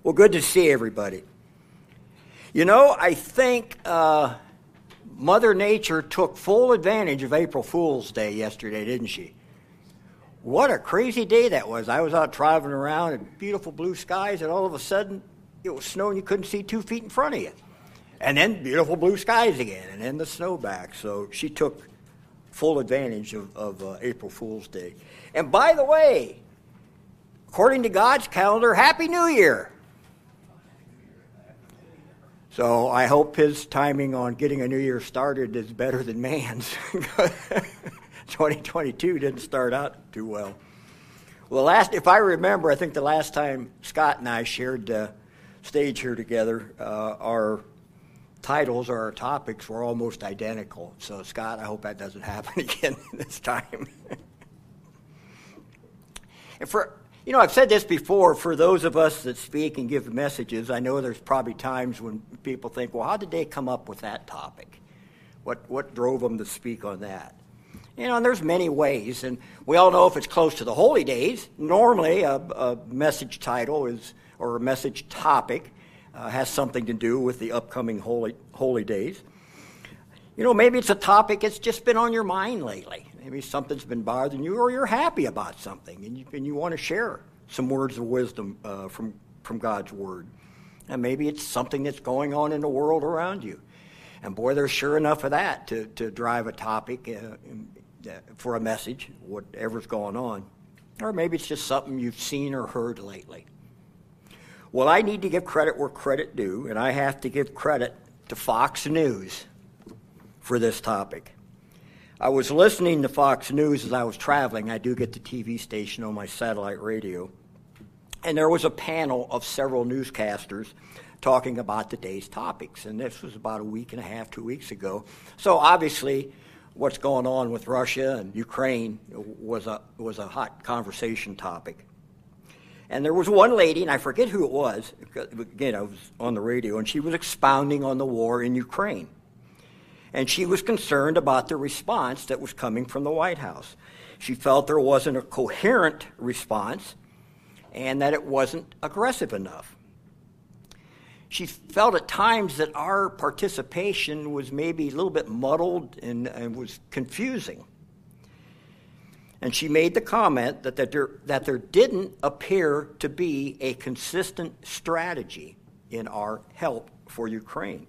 Well, good to see everybody. You know, I think Mother Nature took full advantage of April Fool's Day yesterday, didn't she? What a crazy day that was. I was out traveling around in beautiful blue skies, and all of a sudden it was snowing. You couldn't see 2 feet in front of you. And then beautiful blue skies again, and then the snow back. So she took full advantage of April Fool's Day. And by the way, according to God's calendar, Happy New Year. So I hope his timing on getting a new year started is better than man's. 2022 didn't start out too well. Well, if I remember, I think the last time Scott and I shared the stage here together, our titles or our topics were almost identical. So, Scott, I hope that doesn't happen again this time. And I've said this before, for those of us that speak and give messages, I know there's probably times when people think, well, how did they come up with that topic? What drove them to speak on that? And there's many ways, and we all know if it's close to the holy days, normally a message title or a message topic has something to do with the upcoming holy days. Maybe it's a topic that's just been on your mind lately. Maybe something's been bothering you, or you're happy about something, and you want to share some words of wisdom from God's Word. And maybe it's something that's going on in the world around you. And boy, there's sure enough of that to drive a topic for a message, whatever's going on. Or maybe it's just something you've seen or heard lately. Well, I need to give credit where credit due, and I have to give credit to Fox News for this topic. I was listening to Fox News as I was traveling. I do get the TV station on my satellite radio. And there was a panel of several newscasters talking about the day's topics. And this was about a week and a half, 2 weeks ago. So obviously, what's going on with Russia and Ukraine was a hot conversation topic. And there was one lady, and I forget who it was. Again, I was on the radio, and she was expounding on the war in Ukraine. And she was concerned about the response that was coming from the White House. She felt there wasn't a coherent response and that it wasn't aggressive enough. She felt at times that our participation was maybe a little bit muddled and was confusing. And she made the comment that there didn't appear to be a consistent strategy in our help for Ukraine.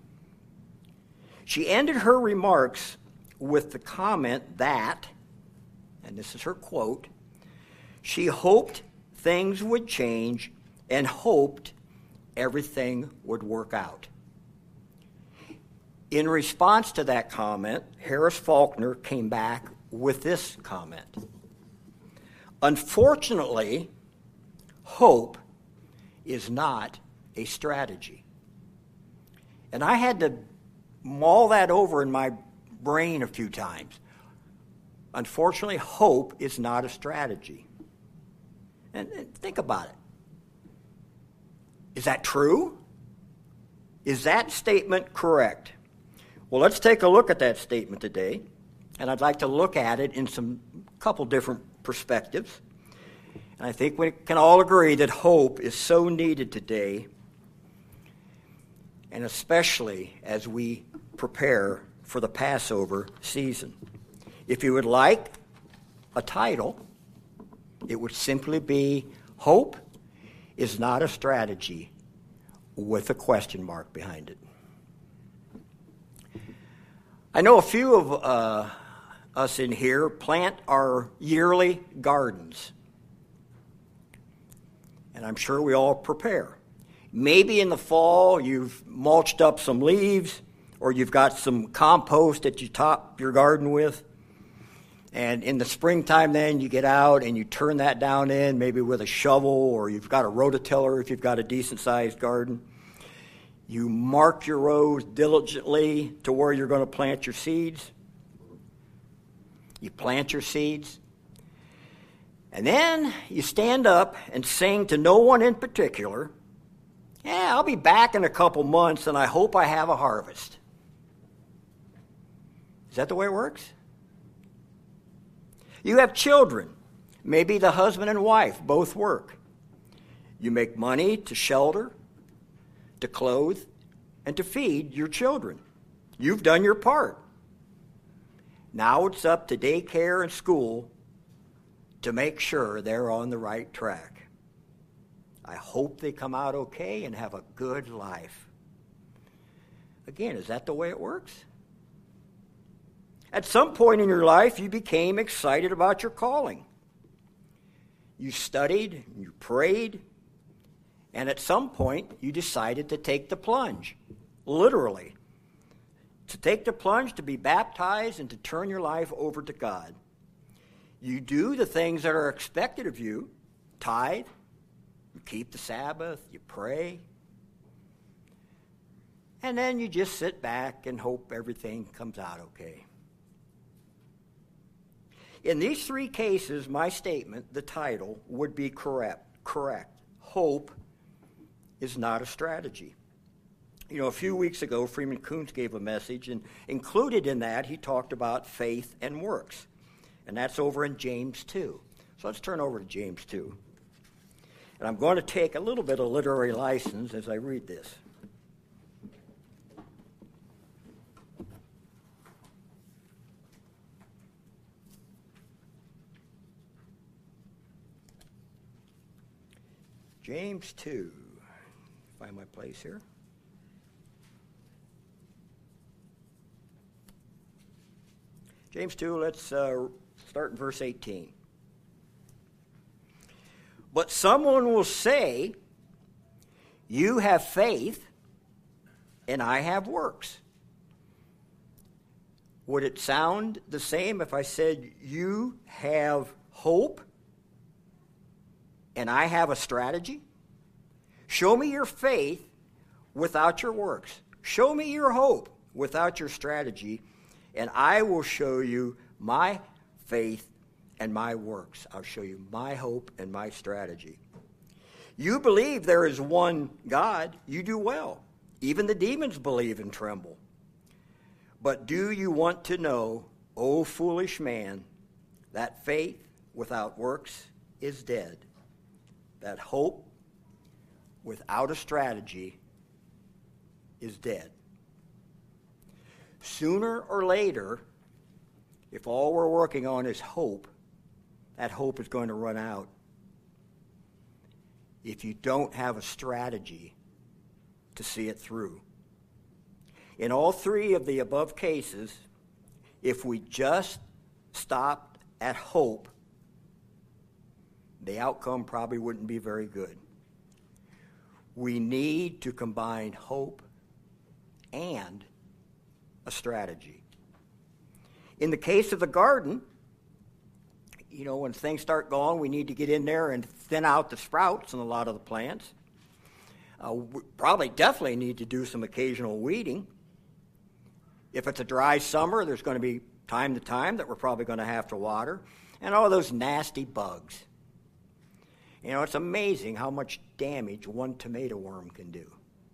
She ended her remarks with the comment that, and this is her quote, she hoped things would change and hoped everything would work out. In response to that comment, Harris Faulkner came back with this comment. Unfortunately, hope is not a strategy. And I had to mull that over in my brain a few times. Unfortunately, hope is not a strategy. And think about it. Is that true? Is that statement correct? Well, let's take a look at that statement today, and I'd like to look at it in some couple different perspectives. And I think we can all agree that hope is so needed today, and especially as we prepare for the Passover season. If you would like a title, it would simply be Hope is Not a Strategy, with a question mark behind it. I know a few of us in here plant our yearly gardens, and I'm sure we all prepare. Maybe in the fall you've mulched up some leaves, or you've got some compost that you top your garden with. And in the springtime then you get out and you turn that down in, maybe with a shovel, or you've got a rototiller if you've got a decent-sized garden. You mark your rows diligently to where you're going to plant your seeds. You plant your seeds. And then you stand up and sing to no one in particular, "Yeah, I'll be back in a couple months and I hope I have a harvest." Is that the way it works? You have children. Maybe the husband and wife both work. You make money to shelter to clothe, and to feed your children. You've done your part. Now it's up to daycare and school to make sure they're on the right track. I hope they come out okay and have a good life. Again, is that the way it works? At some point in your life, you became excited about your calling. You studied, you prayed, and at some point, you decided to take the plunge, literally. To take the plunge, to be baptized, and to turn your life over to God. You do the things that are expected of you, tithe, you keep the Sabbath, you pray, and then you just sit back and hope everything comes out okay. In these three cases, my statement, the title, would be correct. Hope is not a strategy. You know, a few weeks ago, Freeman Coons gave a message, and included in that, he talked about faith and works. And that's over in James 2. So let's turn over to James 2. And I'm going to take a little bit of literary license as I read this. James 2. Find my place here. James 2, let's start in verse 18. But someone will say, you have faith, and I have works. Would it sound the same if I said, you have hope, and I have a strategy? Show me your faith without your works. Show me your hope without your strategy, and I will show you my faith and my works. I'll show you my hope and my strategy. You believe there is one God, you do well. Even the demons believe and tremble. But do you want to know, O foolish man, that faith without works is dead, that hope without a strategy is dead. Sooner or later, if all we're working on is hope, that hope is going to run out. If you don't have a strategy to see it through. In all three of the above cases, if we just stopped at hope, the outcome probably wouldn't be very good. We need to combine hope and a strategy. In the case of the garden, you know, when things start going, we need to get in there and thin out the sprouts in a lot of the plants. We probably definitely need to do some occasional weeding. If it's a dry summer, there's going to be time to time that we're probably going to have to water. And all those nasty bugs. You know, it's amazing how much damage one tomato worm can do.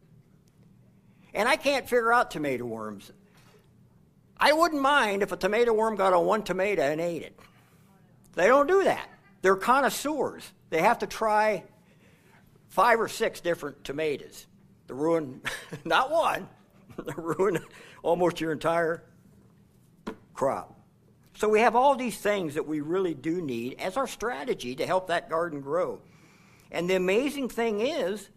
And I can't figure out tomato worms. I wouldn't mind if a tomato worm got on one tomato and ate it. They don't do that. They're connoisseurs. They have to try 5 or 6 different tomatoes to ruin, not one, to ruin almost your entire crop. So we have all these things that we really do need as our strategy to help that garden grow. And the amazing thing is,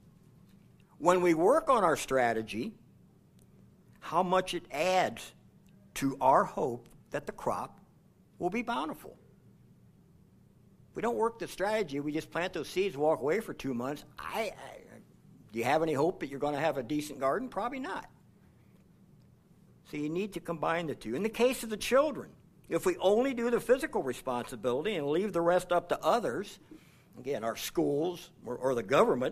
when we work on our strategy, how much it adds to our hope that the crop will be bountiful. If we don't work the strategy, we just plant those seeds, walk away for 2 months. Do you have any hope that you're going to have a decent garden? Probably not. So you need to combine the two. In the case of the children, if we only do the physical responsibility and leave the rest up to others, again, our schools or the government,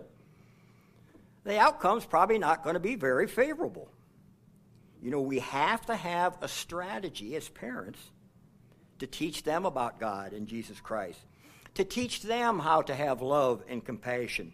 the outcome's probably not going to be very favorable. You know, we have to have a strategy as parents to teach them about God and Jesus Christ, to teach them how to have love and compassion.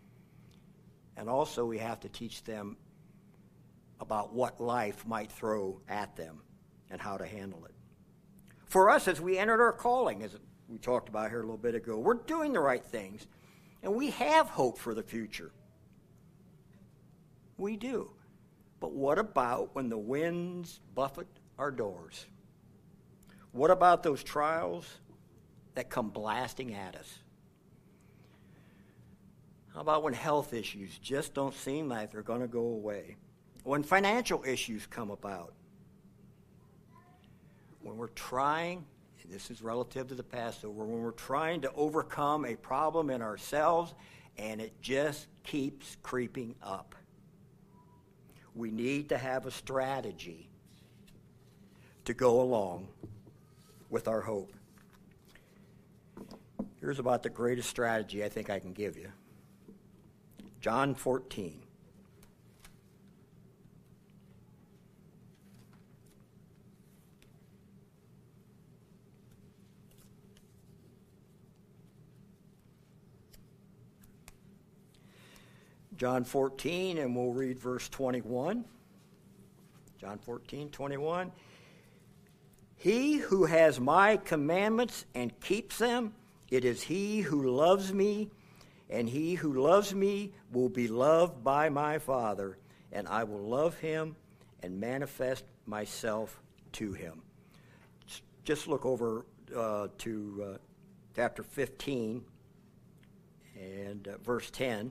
And also we have to teach them about what life might throw at them and how to handle it. For us, as we entered our calling, as we talked about here a little bit ago, we're doing the right things, and we have hope for the future. We do. But what about when the winds buffet our doors? What about those trials that come blasting at us? How about when health issues just don't seem like they're going to go away? When financial issues come about? When we're trying, and this is relative to the Passover, when we're trying to overcome a problem in ourselves and it just keeps creeping up. We need to have a strategy to go along with our hope. Here's about the greatest strategy I think I can give you. John 14. John 14, and we'll read verse 21. John 14, 21. He who has my commandments and keeps them, it is he who loves me, and he who loves me will be loved by my Father, and I will love him and manifest myself to him. Just look over to chapter 15 and verse 10.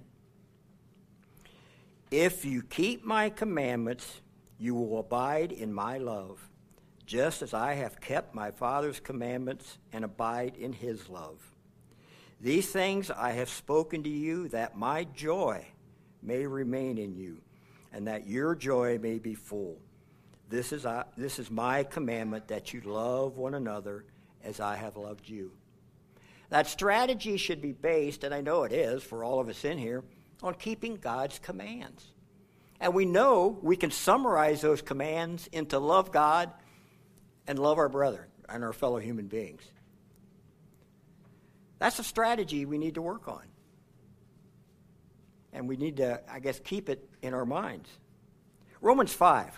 If you keep my commandments, you will abide in my love, just as I have kept my Father's commandments and abide in his love. These things I have spoken to you, that my joy may remain in you, and that your joy may be full. This is my commandment, that you love one another as I have loved you. That strategy should be based, and I know it is for all of us in here, on keeping God's commands. And we know we can summarize those commands into love God and love our brother and our fellow human beings. That's a strategy we need to work on. And we need to, I guess, keep it in our minds. Romans 5.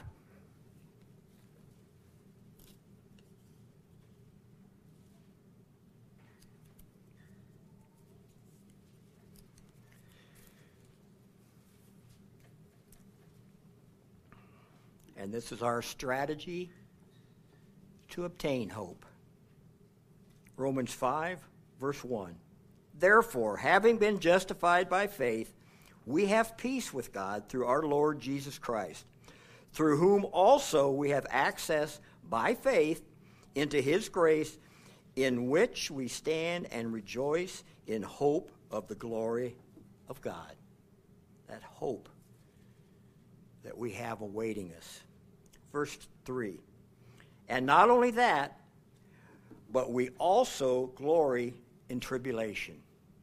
And this is our strategy to obtain hope. Romans 5, verse 1. Therefore, having been justified by faith, we have peace with God through our Lord Jesus Christ, through whom also we have access by faith into his grace, in which we stand and rejoice in hope of the glory of God. That hope that we have awaiting us. Verse 3. And not only that, but we also glory in tribulation.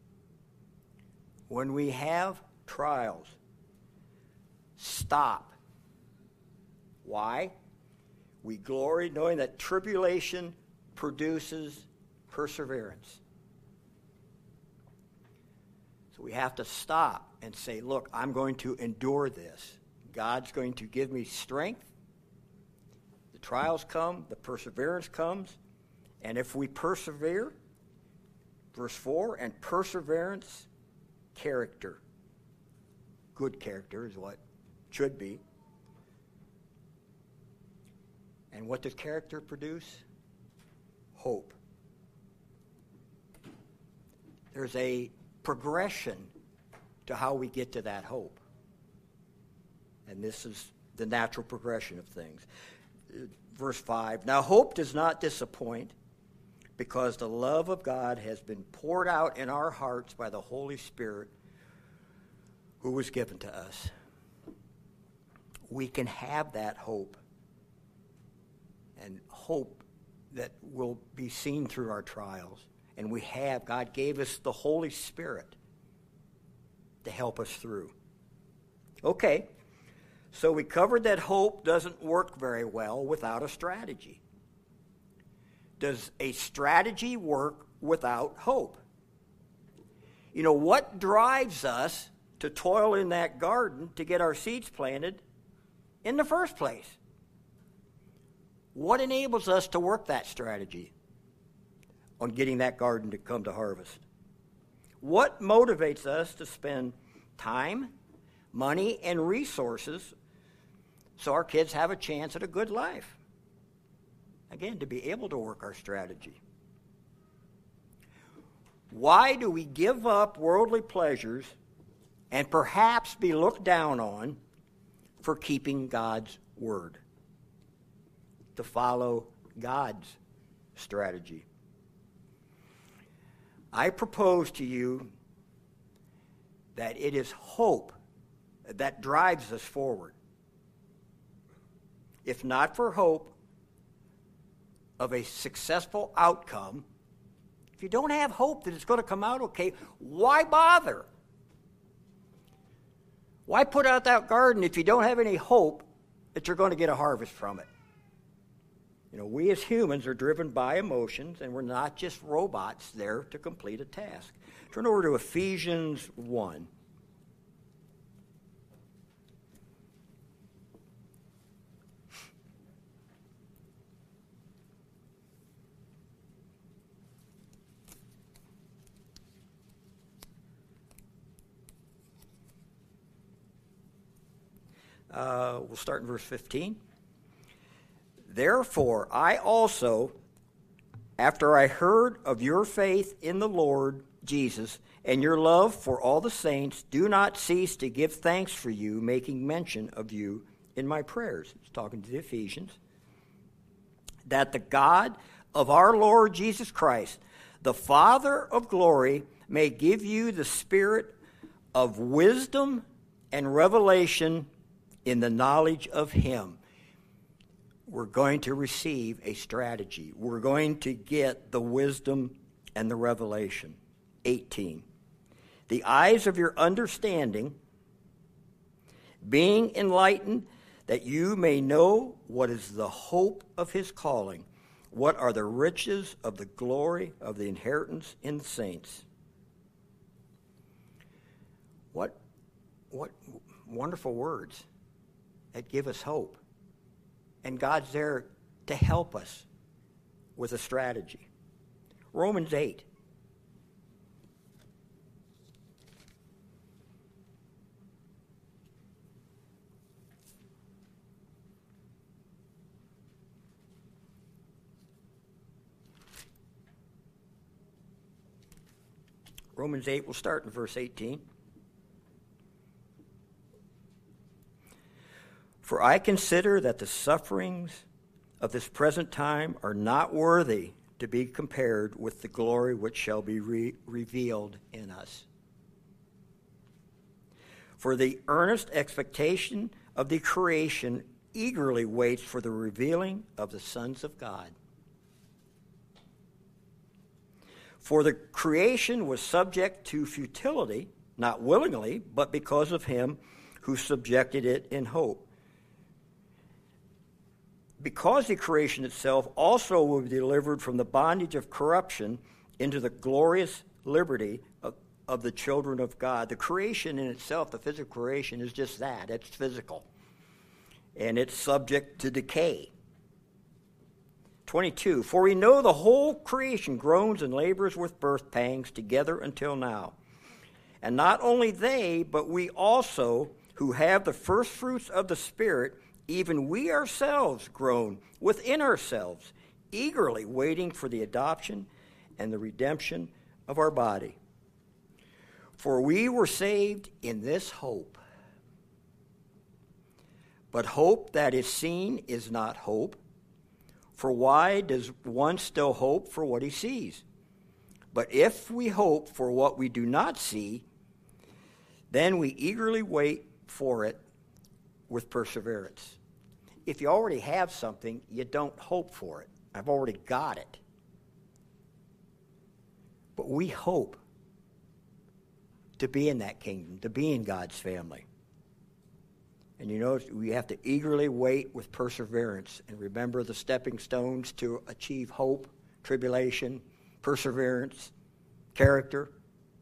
When we have trials, stop. Why? We glory knowing that tribulation produces perseverance. So we have to stop and say, look, I'm going to endure this. God's going to give me strength. The trials come, the perseverance comes, and if we persevere, verse 4, and perseverance, character. Good character is what should be. And what does character produce? Hope. There's a progression to how we get to that hope. And this is the natural progression of things. Verse 5, now hope does not disappoint, because the love of God has been poured out in our hearts by the Holy Spirit who was given to us. We can have that hope, and hope that will be seen through our trials. And we have. God gave us the Holy Spirit to help us through. Okay, so we covered that hope doesn't work very well without a strategy. Does a strategy work without hope? You know, what drives us to toil in that garden to get our seeds planted in the first place? What enables us to work that strategy on getting that garden to come to harvest? What motivates us to spend time, money, and resources so our kids have a chance at a good life. Again, to be able to work our strategy. Why do we give up worldly pleasures and perhaps be looked down on for keeping God's word? To follow God's strategy. I propose to you that it is hope that drives us forward. If not for hope of a successful outcome, if you don't have hope that it's going to come out okay, why bother? Why put out that garden if you don't have any hope that you're going to get a harvest from it? You know, we as humans are driven by emotions, and we're not just robots there to complete a task. Turn over to Ephesians 1. We'll start in verse 15. Therefore, I also, after I heard of your faith in the Lord Jesus and your love for all the saints, do not cease to give thanks for you, making mention of you in my prayers. It's talking to the Ephesians. That the God of our Lord Jesus Christ, the Father of glory, may give you the spirit of wisdom and revelation in the knowledge of him. We're going to receive a strategy. We're going to get the wisdom and the revelation. 18. The eyes of your understanding being enlightened, that you may know what is the hope of his calling, what are the riches of the glory of the inheritance in the saints. What wonderful words that give us hope. And God's there to help us with a strategy. Romans 8. Romans 8, we'll start in verse 18. For I consider that the sufferings of this present time are not worthy to be compared with the glory which shall be revealed in us. For the earnest expectation of the creation eagerly waits for the revealing of the sons of God. For the creation was subject to futility, not willingly, but because of him who subjected it in hope. Because the creation itself also will be delivered from the bondage of corruption into the glorious liberty of the children of God. The creation in itself, the physical creation, is just that. It's physical. And it's subject to decay. 22, for we know the whole creation groans and labors with birth pangs together until now. And not only they, but we also, who have the first fruits of the Spirit, even we ourselves groan within ourselves, eagerly waiting for the adoption and the redemption of our body. For we were saved in this hope. But hope that is seen is not hope. For why does one still hope for what he sees? But if we hope for what we do not see, then we eagerly wait for it with perseverance. If you already have something, you don't hope for it. I've already got it. But we hope to be in that kingdom, to be in God's family. And you know, we have to eagerly wait with perseverance and remember the stepping stones to achieve hope, tribulation, perseverance, character.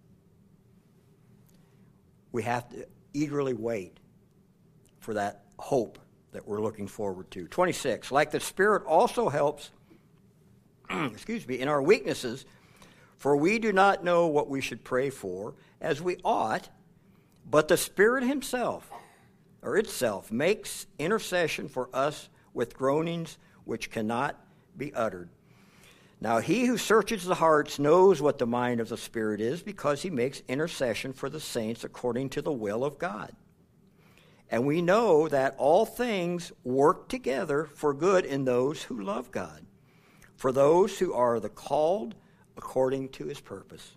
We have to eagerly wait for that hope that we're looking forward to. 26, like the Spirit also helps, in our weaknesses, for we do not know what we should pray for as we ought, But the Spirit himself, or itself, makes intercession for us with groanings which cannot be uttered. Now he who searches the hearts knows what the mind of the Spirit is, because he makes intercession for the saints according to the will of God. And we know that all things work together for good in those who love God, for those who are the called according to his purpose.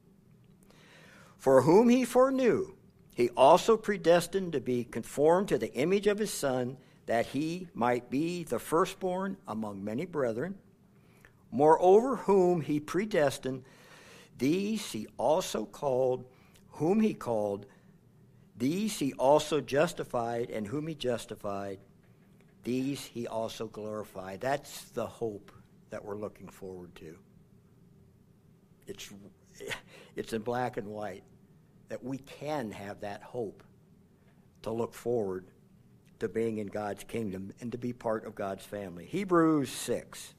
For whom he foreknew, he also predestined to be conformed to the image of his Son, that he might be the firstborn among many brethren. Moreover, whom he predestined, these he also called. Whom he called, these he also justified, and whom he justified, these he also glorified. That's the hope that we're looking forward to. It's in black and white, that we can have that hope to look forward to being in God's kingdom and to be part of God's family. Hebrews 6.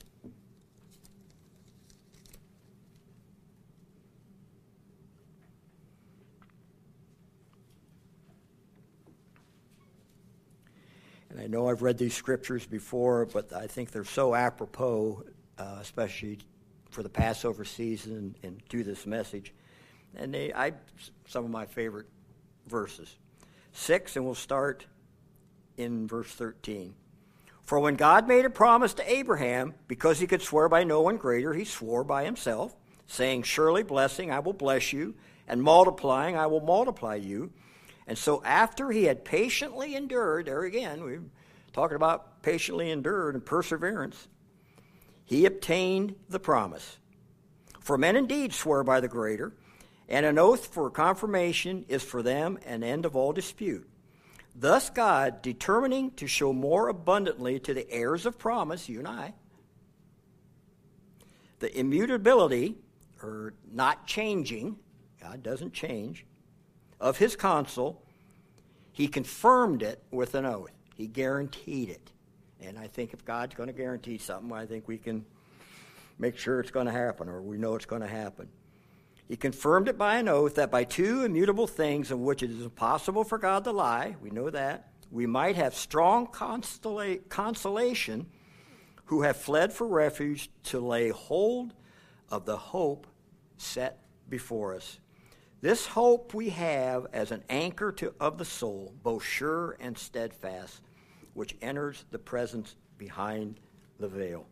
And I know I've read these scriptures before, but I think they're so apropos, especially for the Passover season and to this message. And some of my favorite verses. 6, and we'll start in verse 13. For when God made a promise to Abraham, because he could swear by no one greater, he swore by himself, saying, surely blessing, I will bless you, and multiplying, I will multiply you. And so after he had patiently endured, there again, we're talking about patiently endured and perseverance, he obtained the promise. For men indeed swear by the greater, and an oath for confirmation is for them an end of all dispute. Thus God, determining to show more abundantly to the heirs of promise, you and I, the immutability, or not changing, God doesn't change, of his counsel, he confirmed it with an oath. He guaranteed it. And I think if God's going to guarantee something, I think we can make sure it's going to happen, or we know it's going to happen. He confirmed it by an oath, that by two immutable things in which it is impossible for God to lie, we know that, we might have strong consolation who have fled for refuge to lay hold of the hope set before us. This hope we have as an anchor of the soul, both sure and steadfast, which enters the presence behind the veil.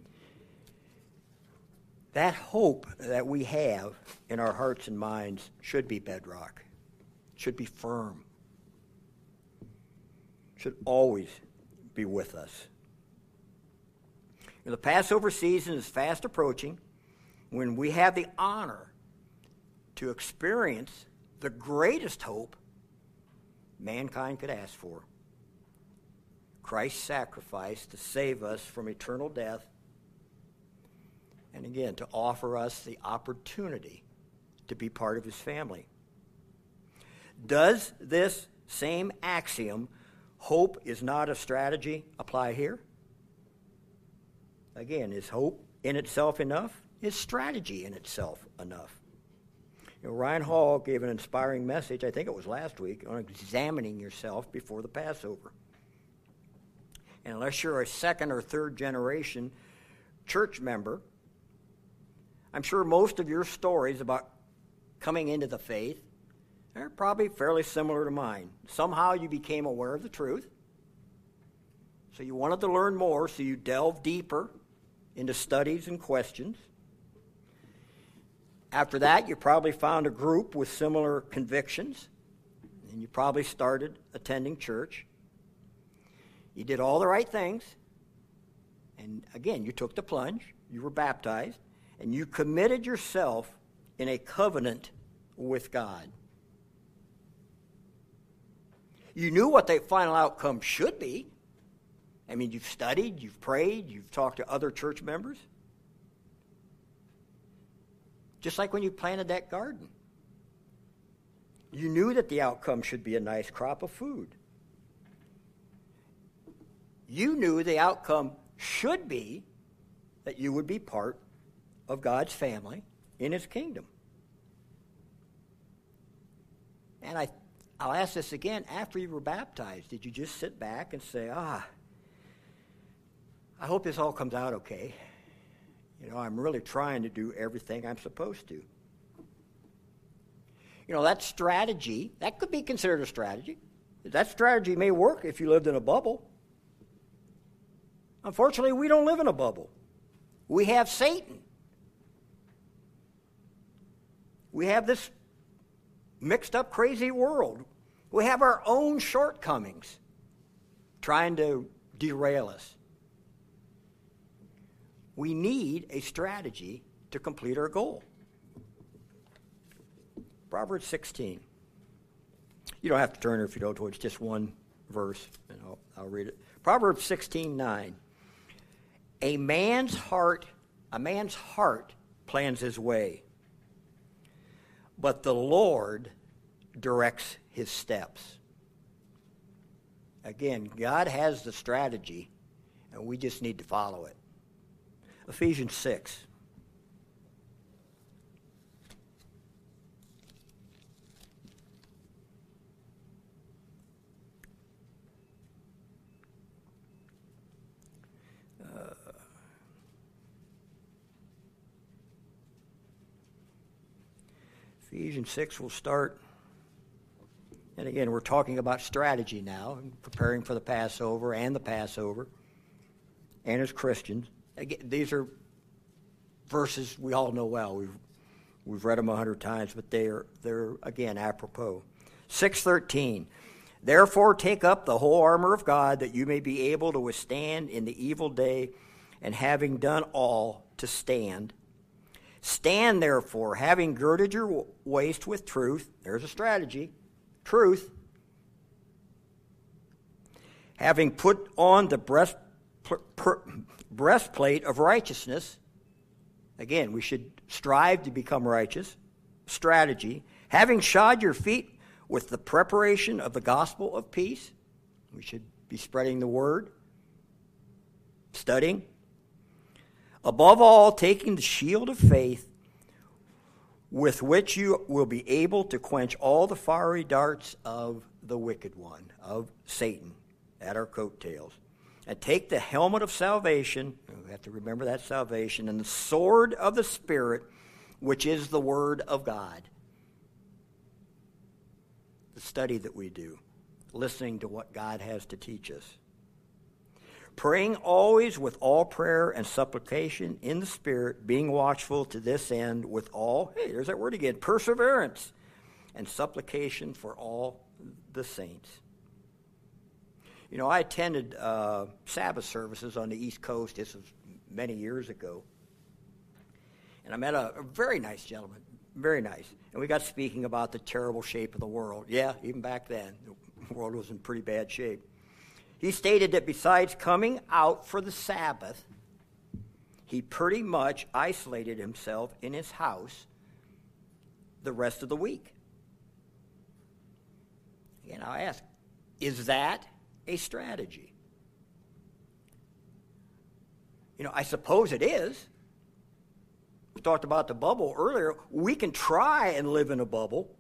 That hope that we have in our hearts and minds should be bedrock, should be firm, should always be with us. The Passover season is fast approaching, when we have the honor to experience the greatest hope mankind could ask for. Christ's sacrifice to save us from eternal death, and again, to offer us the opportunity to be part of his family. Does this same axiom, hope is not a strategy, apply here? Again, is hope in itself enough? Is strategy in itself enough? Ryan Hall gave an inspiring message, I think it was last week, on examining yourself before the Passover. And unless you're a second or third generation church member, I'm sure most of your stories about coming into the faith are probably fairly similar to mine. Somehow you became aware of the truth, so you wanted to learn more, so you delved deeper into studies and questions. After that, you probably found a group with similar convictions, and you probably started attending church. You did all the right things, and again, you took the plunge, you were baptized, and you committed yourself in a covenant with God. You knew what the final outcome should be. I mean, you've studied, you've prayed, you've talked to other church members. Just like when you planted that garden. You knew that the outcome should be a nice crop of food. You knew the outcome should be that you would be part of God's family in his kingdom. And I'll ask this again. After you were baptized, did you just sit back and say, I hope this all comes out okay? I'm really trying to do everything I'm supposed to. That strategy, that could be considered a strategy. That strategy may work if you lived in a bubble. Unfortunately, we don't live in a bubble. We have Satan. We have this mixed up, crazy world. We have our own shortcomings trying to derail us. We need a strategy to complete our goal. Proverbs 16. You don't have to turn if you don't, it's just one verse, and I'll read it. Proverbs 16:9. A man's heart plans his way, but the Lord directs his steps. Again, God has the strategy, and we just need to follow it. Ephesians 6. Ephesians 6 will start. And again, we're talking about strategy now, preparing for the Passover and the Passover, and as Christians. Again, these are verses we all know well. We've read them 100 times, but they're again apropos. 6:13. Therefore, take up the whole armor of God, that you may be able to withstand in the evil day, and having done all, to stand. Stand, therefore, having girded your waist with truth. There's a strategy. Truth. Having put on the breastplate of righteousness. Again, we should strive to become righteous. Strategy. Having shod your feet with the preparation of the gospel of peace. We should be spreading the word. Studying. Above all, taking the shield of faith, with which you will be able to quench all the fiery darts of the wicked one, of Satan, at our coattails. And take the helmet of salvation, we have to remember that salvation, and the sword of the Spirit, which is the word of God. The study that we do, listening to what God has to teach us. Praying always with all prayer and supplication in the Spirit, being watchful to this end with all, there's that word again, perseverance and supplication for all the saints. I attended Sabbath services on the East Coast. This was many years ago. And I met a very nice gentleman, very nice. And we got speaking about the terrible shape of the world. Yeah, even back then, the world was in pretty bad shape. He stated that besides coming out for the Sabbath, he pretty much isolated himself in his house the rest of the week. Again, I ask, is that a strategy? I suppose it is. We talked about the bubble earlier. We can try and live in a bubble.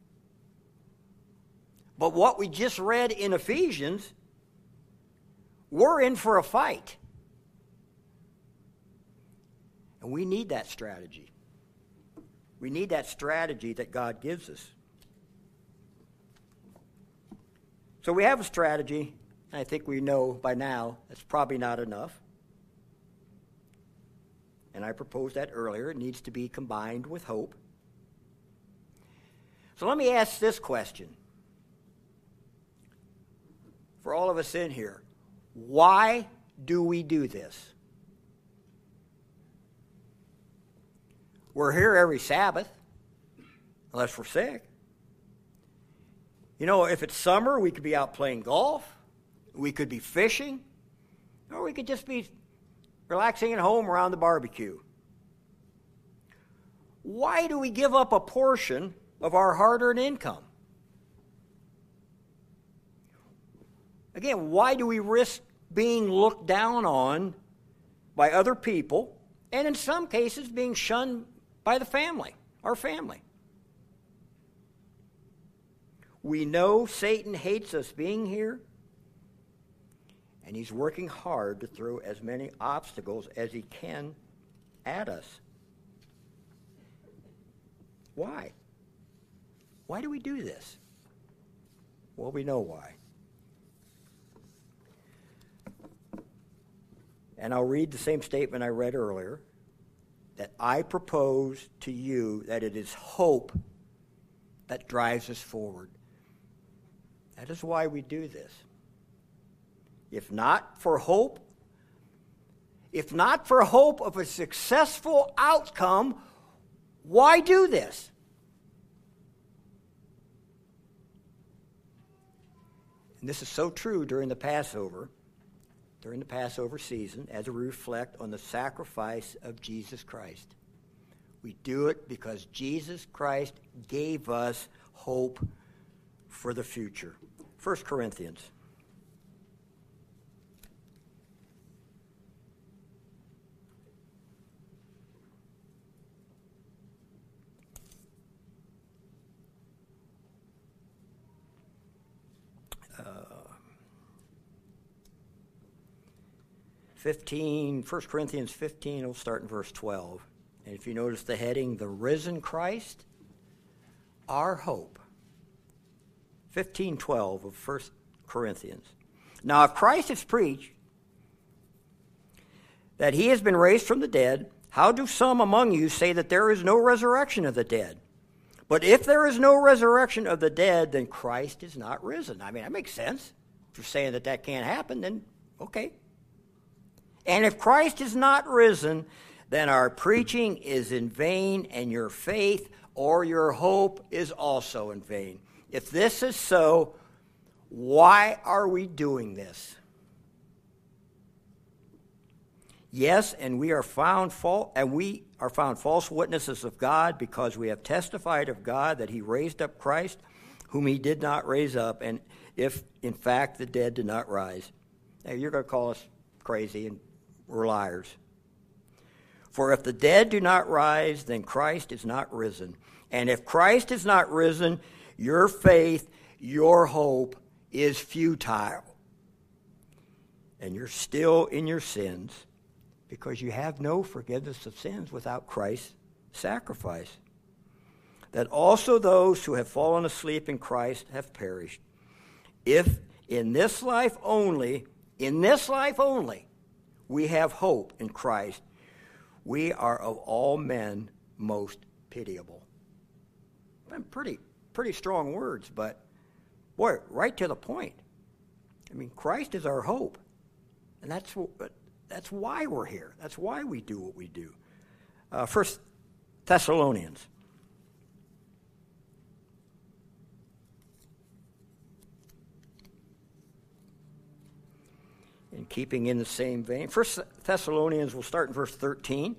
But what we just read in Ephesians, we're in for a fight. And we need that strategy. We need that strategy that God gives us. So we have a strategy, and I think we know by now that's probably not enough. And I proposed that earlier. It needs to be combined with hope. So let me ask this question. For all of us in here, why do we do this? We're here every Sabbath, unless we're sick. If it's summer, we could be out playing golf. We could be fishing. Or we could just be relaxing at home around the barbecue. Why do we give up a portion of our hard-earned income? Again, why do we risk being looked down on by other people, and in some cases being shunned by the family, our family? We know Satan hates us being here, and he's working hard to throw as many obstacles as he can at us. Why? Why do we do this? Well, we know why. And I'll read the same statement I read earlier, that I propose to you that it is hope that drives us forward. That is why we do this. If not for hope of a successful outcome, why do this? And this is so true during the Passover season, as we reflect on the sacrifice of Jesus Christ. We do it because Jesus Christ gave us hope for the future. 1 Corinthians. Uh, 1 Corinthians 15, we'll start in verse 12. And if you notice the heading, the risen Christ, our hope. 15:12 of 1 Corinthians. Now, if Christ is preached that he has been raised from the dead, how do some among you say that there is no resurrection of the dead? But if there is no resurrection of the dead, then Christ is not risen. I mean, that makes sense. If you're saying that that can't happen, then okay. And if Christ is not risen, then our preaching is in vain, and your faith or your hope is also in vain. If this is so, why are we doing this? Yes, and we are found false witnesses of God, because we have testified of God that he raised up Christ, whom he did not raise up, and if in fact the dead did not rise. Now you're going to call us crazy, and we're liars. For if the dead do not rise, then Christ is not risen. And if Christ is not risen, your faith, your hope is futile. And you're still in your sins, because you have no forgiveness of sins without Christ's sacrifice. That also those who have fallen asleep in Christ have perished. If in this life only, we have hope in Christ, we are of all men most pitiable. Pretty strong words, but boy, right to the point. I mean, Christ is our hope, and that's why we're here. That's why we do what we do. 1 Thessalonians. And keeping in the same vein, 1 Thessalonians, we'll start in verse 13.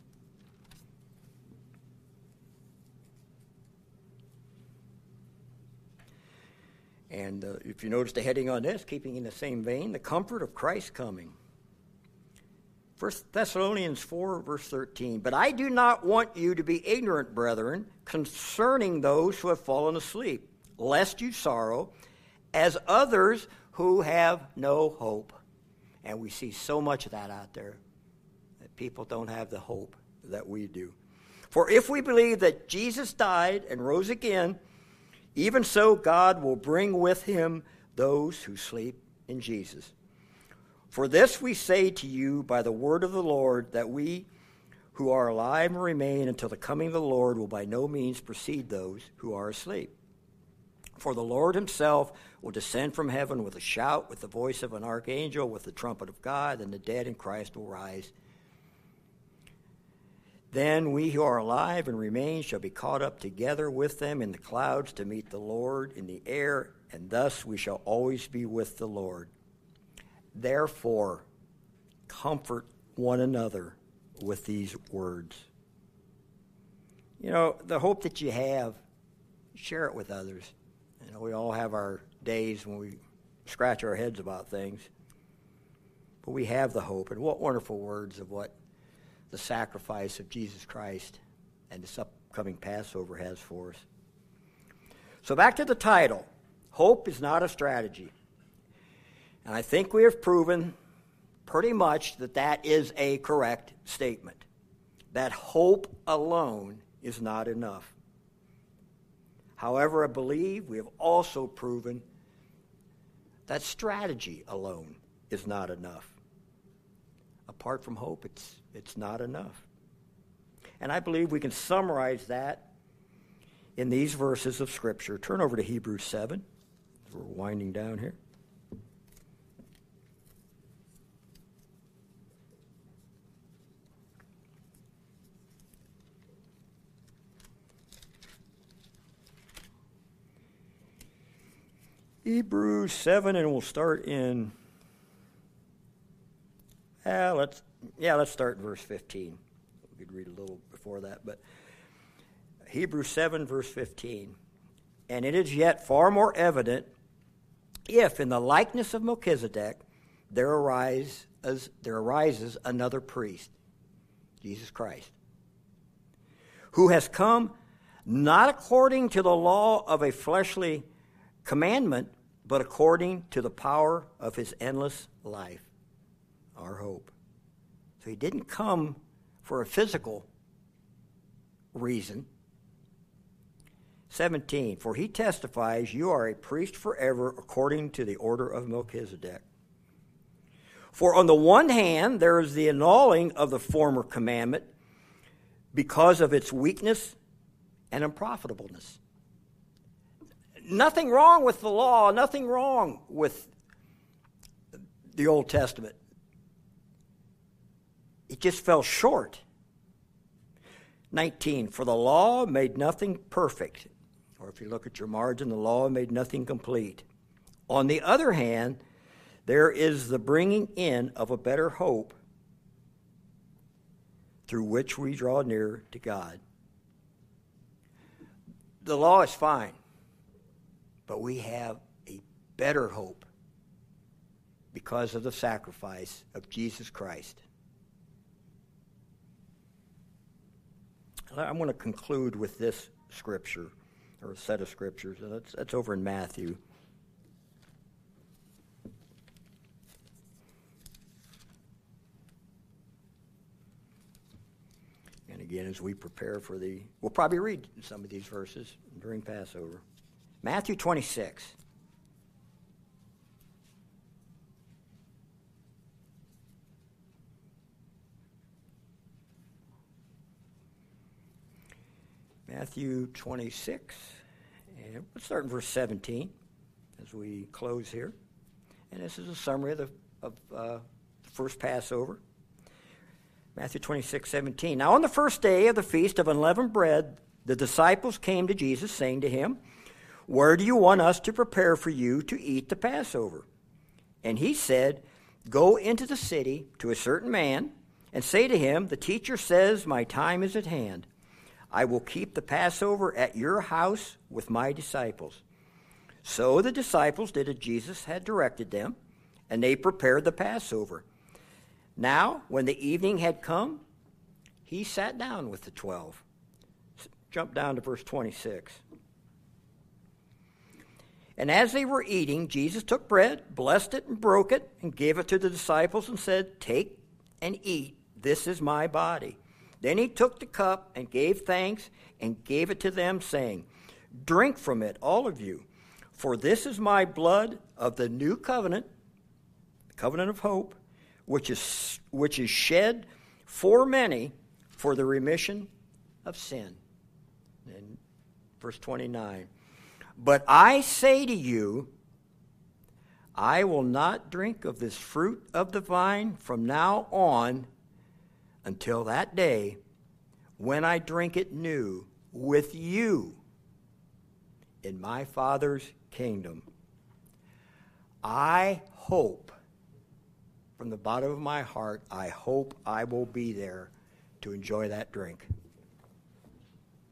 And if you notice the heading on this, keeping in the same vein, the comfort of Christ coming. 1 Thessalonians 4, verse 13. But I do not want you to be ignorant, brethren, concerning those who have fallen asleep, lest you sorrow, as others who have no hope. And we see so much of that out there, that people don't have the hope that we do. For if we believe that Jesus died and rose again, even so God will bring with him those who sleep in Jesus. For this we say to you by the word of the Lord, that we who are alive and remain until the coming of the Lord will by no means precede those who are asleep. For the Lord himself will descend from heaven with a shout, with the voice of an archangel, with the trumpet of God, and the dead in Christ will rise. Then we who are alive and remain shall be caught up together with them in the clouds to meet the Lord in the air, and thus we shall always be with the Lord. Therefore, comfort one another with these words. You know, the hope that you have, share it with others. You know, we all have our days when we scratch our heads about things, but we have the hope. And what wonderful words of what the sacrifice of Jesus Christ and this upcoming Passover has for us. So back to the title, Hope is not a strategy. And I think we have proven pretty much that that is a correct statement. That hope alone is not enough. However, I believe we have also proven that strategy alone is not enough. Apart from hope, it's not enough. And I believe we can summarize that in these verses of Scripture. Turn over to Hebrews 7. We're winding down here. Hebrews 7, and we'll start in, let's start in verse 15. We could read a little before that, but Hebrews 7, verse 15. And it is yet far more evident if in the likeness of Melchizedek there arises another priest, Jesus Christ, who has come not according to the law of a fleshly commandment, but according to the power of his endless life, our hope. So he didn't come for a physical reason. 17, for he testifies, you are a priest forever according to the order of Melchizedek. For on the one hand, there is the annulling of the former commandment because of its weakness and unprofitableness. Nothing wrong with the law, nothing wrong with the Old Testament. It just fell short. 19, for the law made nothing perfect. Or if you look at your margin, the law made nothing complete. On the other hand, there is the bringing in of a better hope through which we draw near to God. The law is fine, but we have a better hope because of the sacrifice of Jesus Christ. I'm going to conclude with this scripture, or a set of scriptures. That's over in Matthew. And again, as we prepare for we'll probably read some of these verses during Passover. Matthew 26. Matthew 26, and let's start in verse 17 as we close here. And this is a summary of the first Passover. Matthew 26:17. Now on the first day of the feast of unleavened bread, the disciples came to Jesus, saying to him, where do you want us to prepare for you to eat the Passover? And he said, go into the city to a certain man and say to him, the teacher says, my time is at hand. I will keep the Passover at your house with my disciples. So the disciples did as Jesus had directed them, and they prepared the Passover. Now, when the evening had come, he sat down with the 12. Jump down to verse 26. And as they were eating, Jesus took bread, blessed it, and broke it, and gave it to the disciples and said, take and eat, this is my body. Then he took the cup and gave thanks and gave it to them, saying, drink from it, all of you, for this is my blood of the new covenant, the covenant of hope, which is shed for many for the remission of sin. And verse 29. But I say to you, I will not drink of this fruit of the vine from now on until that day when I drink it new with you in my Father's kingdom. I hope, from the bottom of my heart, I hope I will be there to enjoy that drink.